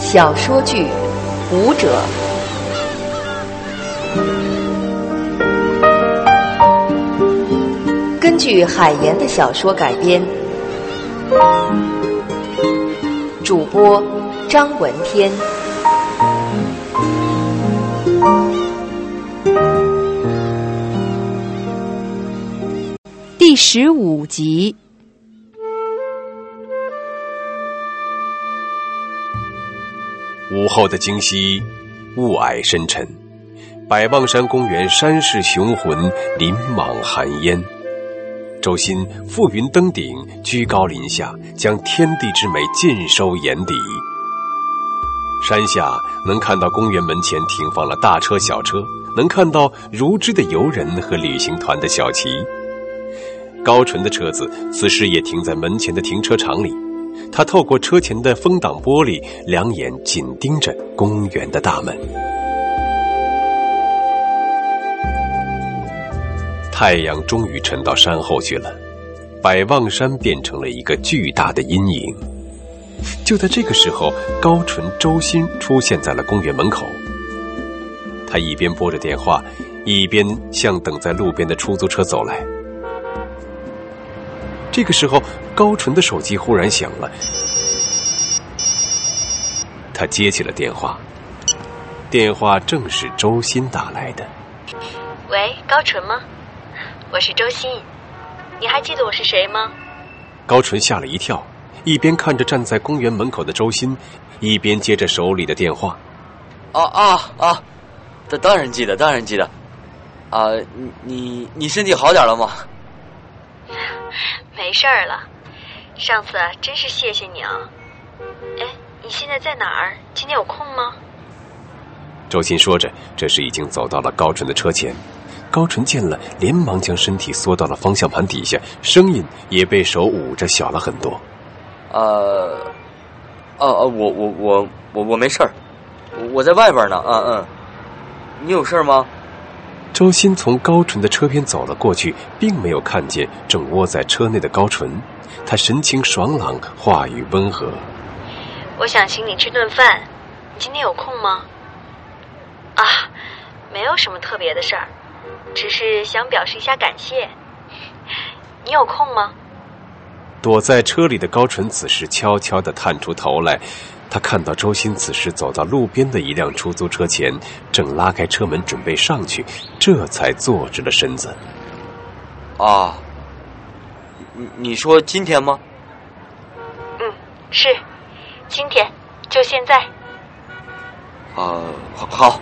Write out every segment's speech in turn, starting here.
小说剧《舞者》，根据海岩的小说改编，主播张文天。第15集。 午后的京西，雾霭深沉，百望山公园山势雄浑，林莽寒烟。周鑫覆云登顶，居高临下，将天地之美尽收眼底。山下能看到公园门前停放了大车小车，能看到如织的游人和旅行团的小旗。高纯的车子此时也停在门前的停车场里，他透过车前的风挡玻璃，两眼紧盯着公园的大门。太阳终于沉到山后去了，百望山变成了一个巨大的阴影。就在这个时候，高纯、周鑫出现在了公园门口。他一边拨着电话，一边向等在路边的出租车走来。这个时候，高纯的手机忽然响了，他接起了电话，电话正是周鑫打来的。 喂，高纯吗？我是周鑫，你还记得我是谁吗？ 高纯吓了一跳，一边看着站在公园门口的周鑫，一边接着手里的电话。 当然记得。你身体好点了吗？ 没事儿了，上次真是谢谢你啊。哎，你现在在哪儿？今天有空吗？ 周鑫说着，这时已经走到了高纯的车前。高纯见了，连忙将身体缩到了方向盘底下，声音也被手捂着小了很多。 我没事儿，我在外边呢。你有事吗？ 周鑫从高纯的车边走了过去，并没有看见正窝在车内的高纯。他神情爽朗，话语温和。 我想请你吃顿饭，你今天有空吗？没有什么特别的事儿，只是想表示一下感谢。你有空吗？ 躲在车里的高纯此时悄悄地探出头来，他看到周鑫此时走到路边的一辆出租车前，正拉开车门准备上去，这才坐直了身子。 你说今天吗？ 是今天，就现在。 好。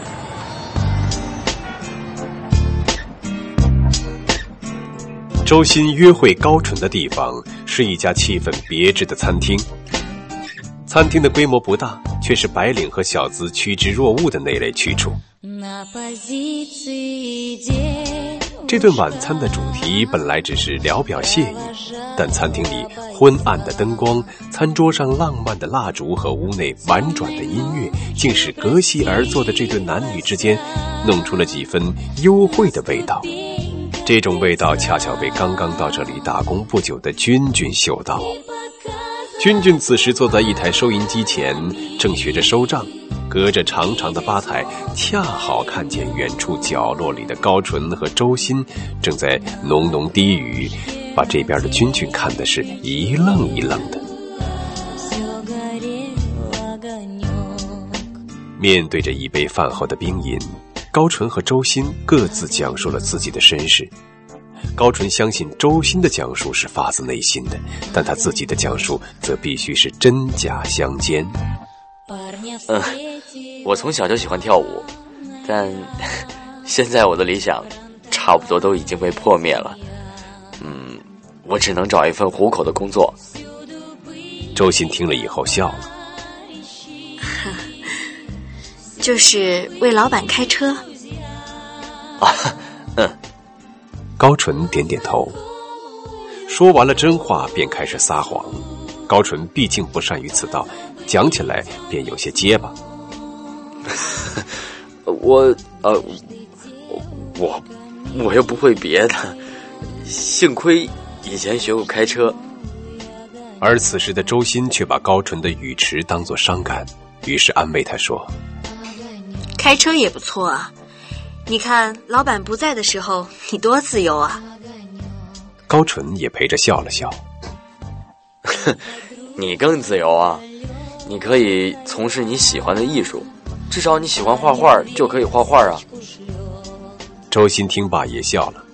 周鑫约会高纯的地方是一家气氛别致的餐厅。餐厅的规模不大，却是白领和小资趋之若鹜的那类去处。这顿晚餐的主题本来只是聊表谢意，但餐厅里昏暗的灯光、餐桌上浪漫的蜡烛和屋内婉转的音乐，竟使隔席而坐的这对男女之间弄出了几分幽会的味道。这种味道恰巧被刚刚到这里打工不久的君君嗅到。君君此时坐在一台收银机前，正学着收账，隔着长长的吧台，恰好看见远处角落里的高纯和周鑫正在浓浓低语，把这边的君君看的是一愣一愣的。面对着一杯饭后的冰饮，高纯和周鑫各自讲述了自己的身世。高纯相信周鑫的讲述是发自内心的，但他自己的讲述则必须是真假相间。 我从小就喜欢跳舞，但现在我的理想差不多都已经被破灭了。我只能找一份糊口的工作。 周鑫听了以后笑了。 就是为老板开车。 高纯点点头。说完了真话便开始撒谎。高纯毕竟不善于此道，讲起来便有些结巴。 我又不会别的，幸亏以前学过开车。 而此时的周鑫却把高纯的语迟当作伤感， 于是安慰他说： 开车也不错啊，你看老板不在的时候你多自由啊。 高纯也陪着笑了笑。 你更自由啊，你可以从事你喜欢的艺术，至少你喜欢画画就可以画画啊。 周鑫听罢也笑了。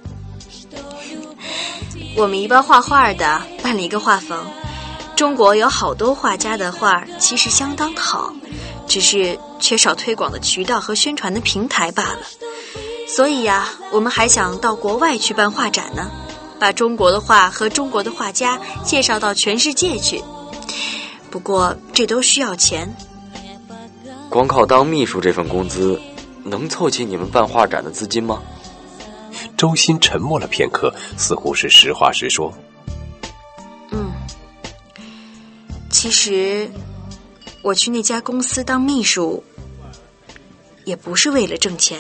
我们一帮画画的办了一个画坊，中国有好多画家的画其实相当好，只是缺少推广的渠道和宣传的平台罢了。所以呀，我们还想到国外去办画展呢，把中国的画和中国的画家介绍到全世界去。不过这都需要钱。 光靠当秘书这份工资能凑齐你们办画展的资金吗？ 周鑫沉默了片刻，似乎是实话实说。 其实我去那家公司当秘书也不是为了挣钱。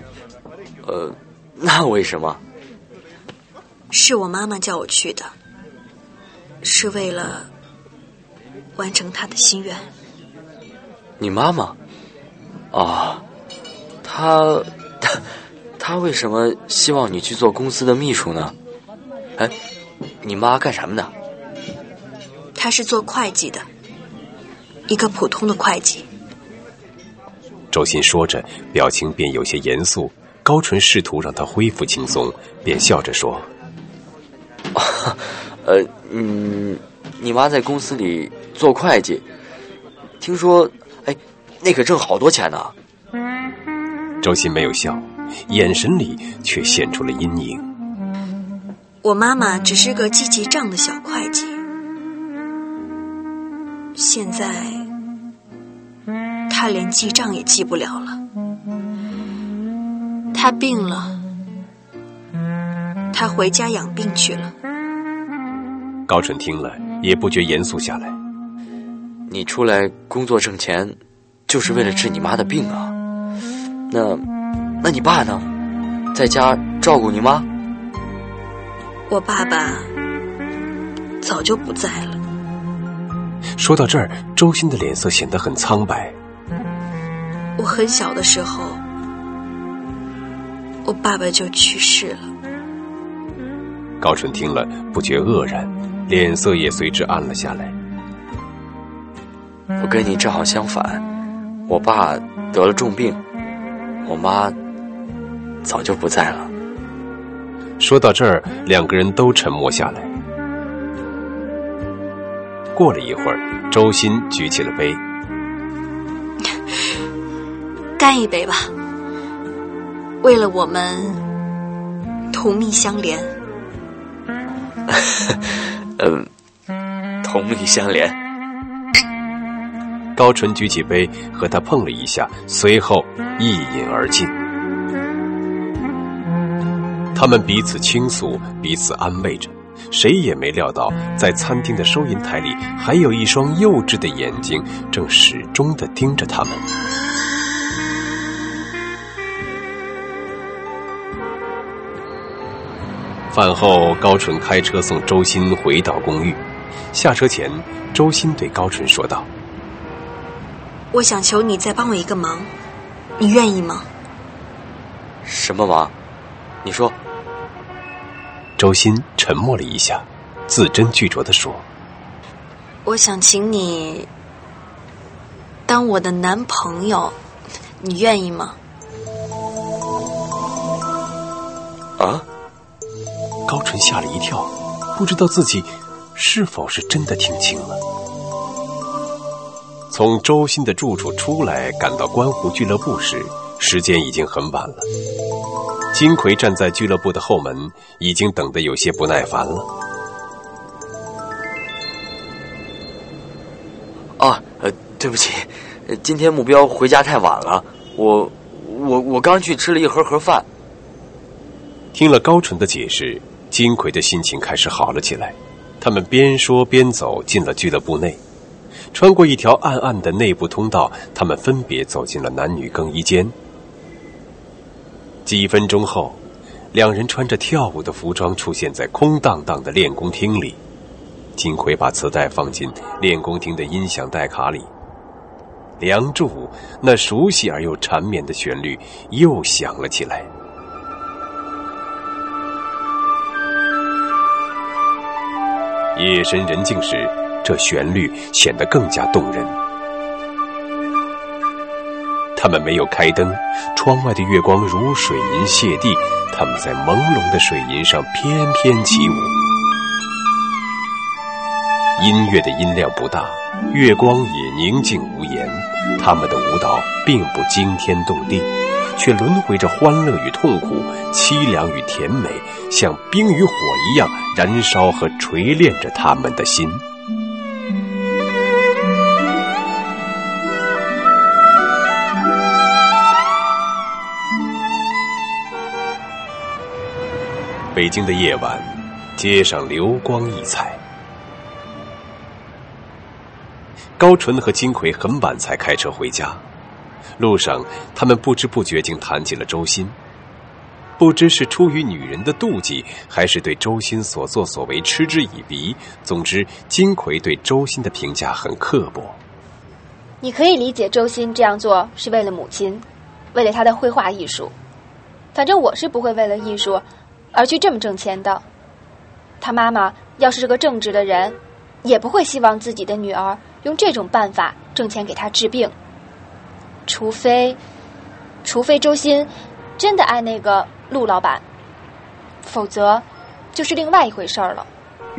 那为什么？ 是我妈妈叫我去的，是为了完成她的心愿。 你妈妈？啊，她为什么希望你去做公司的秘书呢？哎，你妈干什么的？ 她是做会计的，一个普通的会计。 周鑫说着，表情便有些严肃。高纯试图让他恢复轻松，便笑着说： 你妈在公司里做会计，听说那可挣好多钱呢。 周鑫没有笑，眼神里却现出了阴影。 我妈妈只是个记账的小会计，现在她连记账也记不了了。她病了，她回家养病去了。 高纯听了也不觉严肃下来。 你出来工作挣钱就是为了治你妈的病啊？那你爸呢？在家照顾你妈？ 我爸爸早就不在了。 说到这儿，周鑫的脸色显得很苍白。 我很小的时候，我爸爸就去世了。 高纯听了不觉愕然，脸色也随之暗了下来。 我跟你正好相反，我爸得了重病，我妈早就不在了。 说到这儿，两个人都沉默下来。过了一会儿，周鑫举起了杯。 干一杯吧，为了我们同命相连。 同命相连。 高纯举起杯和他碰了一下，随后一饮而尽。他们彼此倾诉，彼此安慰着，谁也没料到在餐厅的收银台里还有一双幼稚的眼睛正始终地盯着他们。饭后，高纯开车送周鑫回到公寓。下车前，周鑫对高纯说道： 我想求你再帮我一个忙，你愿意吗？ 什么忙？你说。 周鑫沉默了一下，字斟句酌地说： 我想请你当我的男朋友，你愿意吗？ 啊？ 高纯吓了一跳，不知道自己是否是真的听清了。从周鑫的住处出来，赶到观湖俱乐部时，时间已经很晚了。金奎站在俱乐部的后门，已经等得有些不耐烦了。 对不起，今天目标回家太晚了，我刚去吃了一盒饭。 听了高纯的解释，金奎的心情开始好了起来。他们边说边走进了俱乐部内，穿过一条暗暗的内部通道，他们分别走进了男女更衣间。几分钟后，两人穿着跳舞的服装出现在空荡荡的练功厅里。金奎把磁带放进练功厅的音响带卡里。 梁祝那熟悉而又缠绵的旋律又响了起来。夜深人静时，这旋律显得更加动人。他们没有开灯，窗外的月光如水银泻地，他们在朦胧的水银上翩翩起舞。音乐的音量不大，月光也宁静无言，他们的舞蹈并不惊天动地，却轮回着欢乐与痛苦，凄凉与甜美，像冰与火一样燃烧和锤炼着他们的心。北京的夜晚，街上流光溢彩。高淳和金奎很晚才开车回家，路上他们不知不觉竟谈起了周欣。不知是出于女人的妒忌，还是对周欣所作所为嗤之以鼻，总之金奎对周欣的评价很刻薄。 你可以理解周欣这样做是为了母亲，为了她的绘画艺术，反正我是不会为了艺术而去这么挣钱的。他妈妈要是个正直的人，也不会希望自己的女儿用这种办法挣钱给她治病。除非周欣真的爱那个陆老板，否则就是另外一回事了。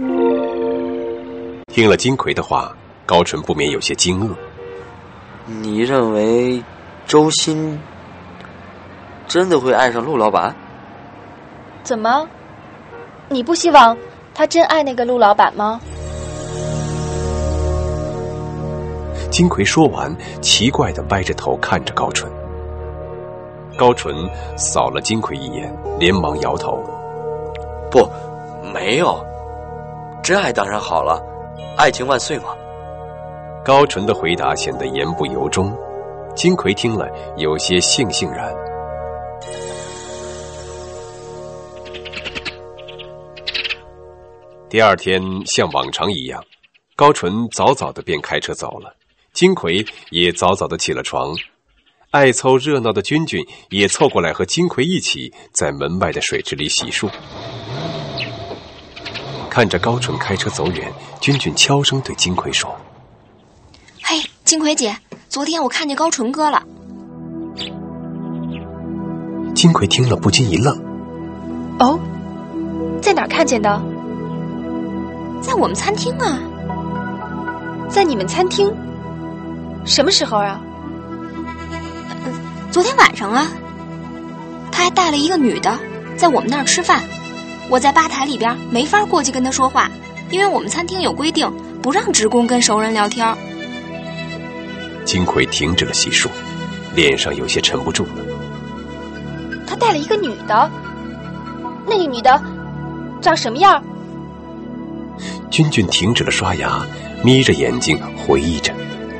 听了金奎的话，高淳不免有些惊愕。 你认为周欣真的会爱上陆老板？ 怎么？你不希望他真爱那个陆老板吗？ 金奎说完，奇怪地歪着头看着高淳。高淳扫了金奎一眼，连忙摇头：“ 不，没有，真爱当然好了，爱情万岁嘛。” 高淳的回答显得言不由衷，金奎听了有些悻悻然。第二天像往常一样，高淳早早的便开车走了，金奎也早早的起了床。爱凑热闹的君君也凑过来和金奎一起在门外的水池里洗漱。看着高淳开车走远，君君悄声对金奎说：“ 嘿，金奎姐，昨天我看见高淳哥了。” 金奎听了不禁一愣：“ 哦，在哪儿看见的？”“ 在我们餐厅啊。”“ 在你们餐厅？什么时候啊？”“ 昨天晚上啊。他还带了一个女的在我们那儿吃饭，我在吧台里边没法过去跟他说话，因为我们餐厅有规定，不让职工跟熟人聊天。” 金奎停止了洗漱，脸上有些沉不住了。 “他带了一个女的？那个女的长什么样？” 君君停止了刷牙，眯着眼睛回忆着。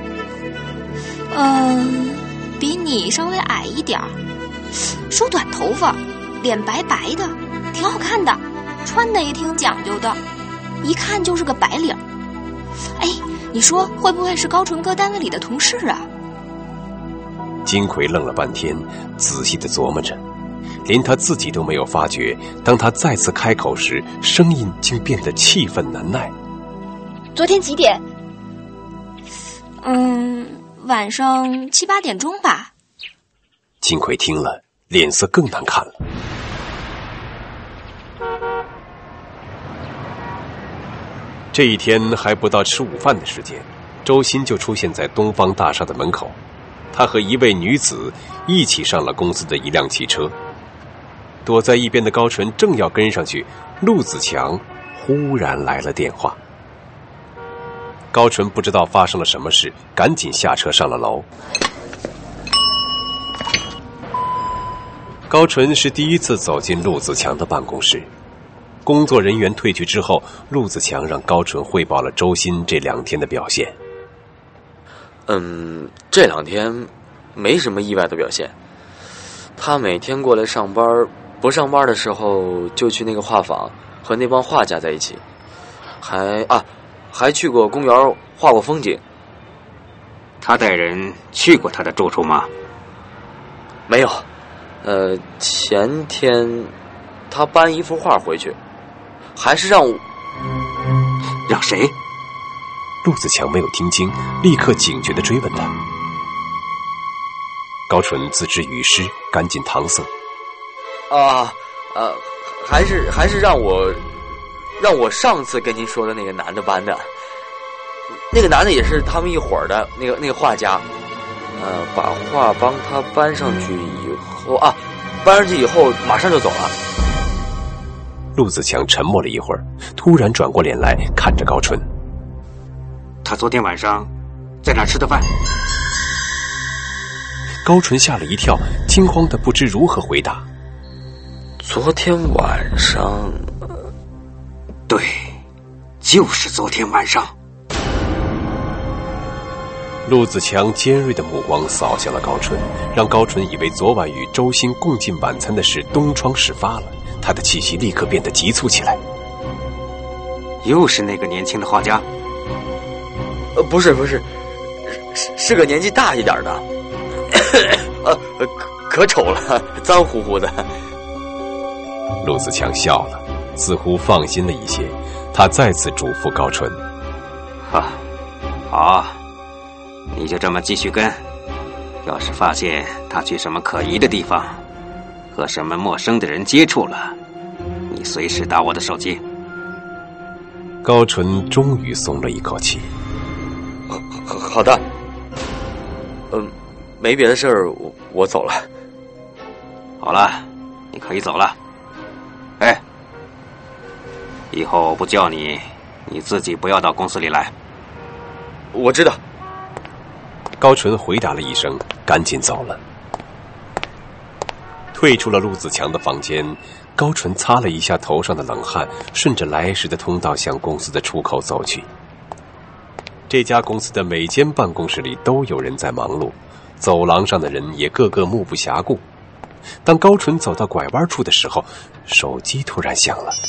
比你稍微矮一点，梳短头发，脸白白的，挺好看的，穿的也挺讲究的，一看就是个白领。哎，你说会不会是高淳哥单位里的同事啊？ 金奎愣了半天，仔细地琢磨着，连他自己都没有发觉，当他再次开口时，声音竟变得气愤难耐。 “昨天几点？”“ 晚上7、8点钟吧。” 金奎听了，脸色更难看了。这一天还不到吃午饭的时间，周欣就出现在东方大厦的门口。他和一位女子一起上了公司的一辆汽车。躲在一边的高淳正要跟上去，陆子强忽然来了电话。高淳不知道发生了什么事，赶紧下车上了楼。高淳是第一次走进陆子强的办公室。工作人员退去之后，陆子强让高淳汇报了周欣这2天的表现。 这2天没什么意外的表现。他每天过来上班，不上班的时候就去那个画坊和那帮画家在一起，还去过公园画过风景。 他带人去过他的住处吗？ 没有，前天他搬一幅画回去，还是让谁？ 陆子强没有听清，立刻警觉地追问他。高纯自知语失，赶紧搪塞： 还是让我上次跟您说的那个男的搬的。那个男的也是他们一伙儿的那个画家，把画帮他搬上去以后搬上去以后马上就走了。 陆子强沉默了一会儿，突然转过脸来看着高纯。 他昨天晚上在哪吃的饭？ 高纯吓了一跳，惊慌的不知如何回答。 昨天晚上， 对，就是昨天晚上。 陆子强尖锐的目光扫向了高纯，让高纯以为昨晚与周鑫共进晚餐的事东窗事发了，他的气息立刻变得急促起来。 又是那个年轻的画家？ 不是，是个年纪大一点的，可丑了，脏乎乎的。 陆子强笑了，似乎放心了一些，他再次嘱咐高纯： 好，你就这么继续跟，要是发现他去什么可疑的地方，和什么陌生的人接触了，你随时打我的手机。 高纯终于松了一口气。 好的，没别的事儿，我走了。 好了，你可以走了。以后不叫你，你自己不要到公司里来。 我知道。 高纯回答了一声，赶紧走了。退出了陆子强的房间，高纯擦了一下头上的冷汗，顺着来时的通道向公司的出口走去。这家公司的每间办公室里都有人在忙碌，走廊上的人也个个目不暇顾。当高纯走到拐弯处的时候，手机突然响了。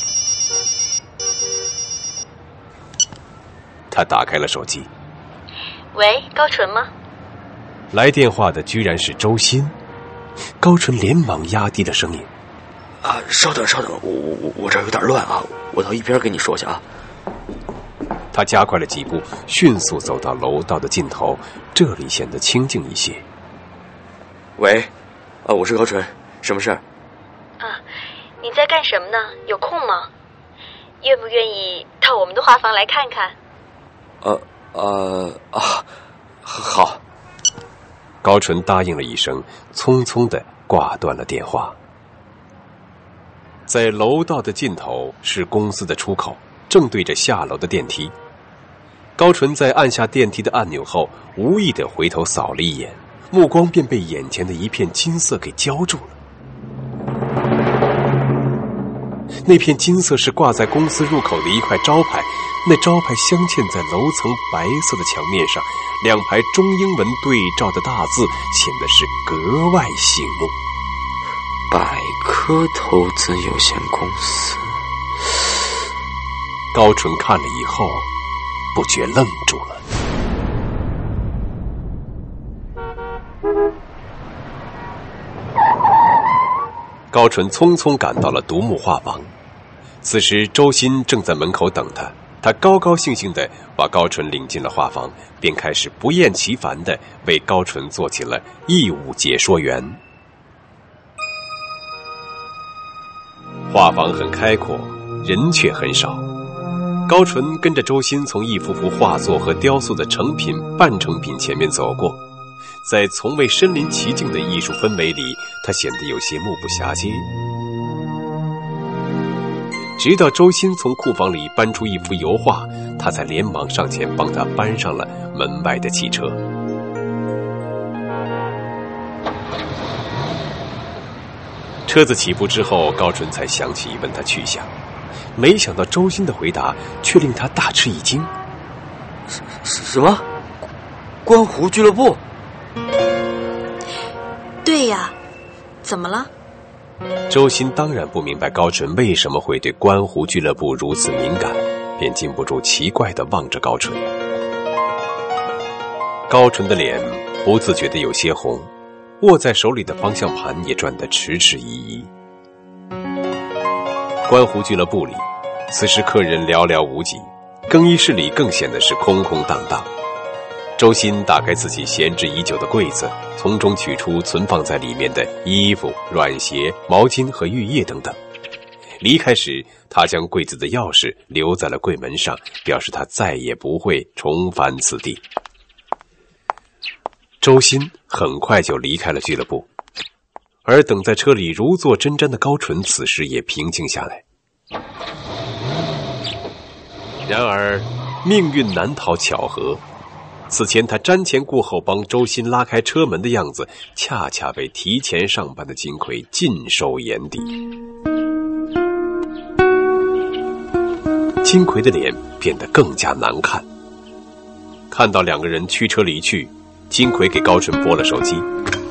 他打开了手机。 喂，高纯吗？ 来电话的居然是周鑫。高纯连忙压低了声音： 稍等，我这儿有点乱啊，我到一边跟你说去啊。 他加快了几步，迅速走到楼道的尽头，这里显得清静一些。 喂，我是高纯，什么事儿？ 你在干什么呢？有空吗？愿不愿意到我们的画房来看看？ 好。 高纯答应了一声，匆匆地挂断了电话。在楼道的尽头是公司的出口，正对着下楼的电梯。高纯在按下电梯的按钮后，无意地回头扫了一眼，目光便被眼前的一片金色给浇住了。那片金色是挂在公司入口的一块招牌，那招牌镶嵌在楼层白色的墙面上，两排中英文对照的大字显得是格外醒目。 百科投资有限公司。 高纯看了以后，不觉愣住了。高纯匆匆赶到了独木画房，此时周鑫正在门口等他。他高高兴兴地把高纯领进了画房，便开始不厌其烦地为高纯做起了义务解说员。画房很开阔，人却很少。高纯跟着周鑫从一幅幅画作和雕塑的成品、半成品前面走过，在从未身临其境的艺术氛围里，他显得有些目不暇接。直到周鑫从库房里搬出一幅油画，他才连忙上前帮他搬上了门外的汽车。车子起步之后，高纯才想起问他去向，没想到周鑫的回答却令他大吃一惊。 什么？观湖俱乐部？ 对呀，怎么了？ 周鑫当然不明白高纯为什么会对观湖俱乐部如此敏感，便禁不住奇怪地望着高纯。 高淳的脸不自觉地有些红，握在手里的方向盘也转得迟迟疑疑。观湖俱乐部里，此时客人寥寥无几，更衣室里更显得是空空荡荡。周鑫打开自己闲置已久的柜子，从中取出存放在里面的衣服、软鞋、毛巾和浴液等等。离开时，他将柜子的钥匙留在了柜门上，表示他再也不会重返此地。周鑫很快就离开了俱乐部，而等在车里如坐针毡的高淳此时也平静下来。然而命运难逃巧合，此前他瞻前顾后帮周鑫拉开车门的样子，恰恰被提前上班的金奎尽收眼底。金奎的脸变得更加难看。看到两个人驱车离去，金奎给高淳拨了手机。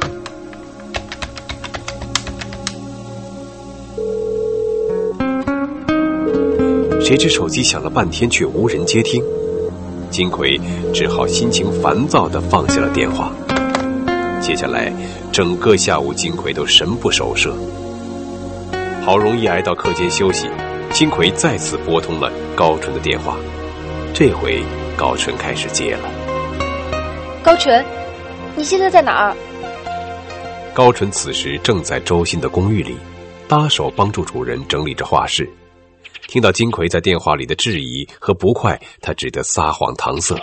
谁知手机响了半天却无人接听，金奎只好心情烦躁地放下了电话。接下来整个下午金奎都神不守舍。好容易挨到课间休息，金奎再次拨通了高淳的电话。这回高淳开始接了。 高淳，你现在在哪儿？ 高淳此时正在周鑫的公寓里，搭手帮助主人整理着画室。听到金奎在电话里的质疑和不快，他只得撒谎搪塞。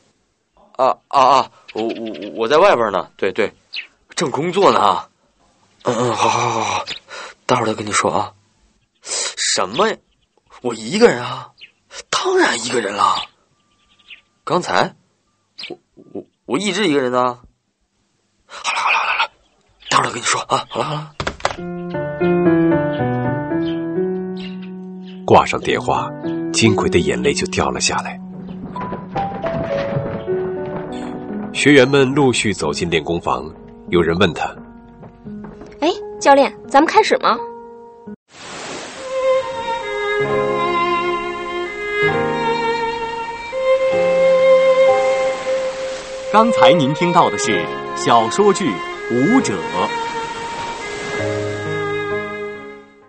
我在外边呢，对，正工作呢。好，待会儿再跟你说啊。什么呀？我一个人啊？当然一个人了。刚才我一直一个人呢。好了，待会儿再跟你说啊。好了。 挂上电话，金奎的眼泪就掉了下来。学员们陆续走进练功房，有人问他： 哎，教练，咱们开始吗？ 刚才您听到的是小说剧《舞者》。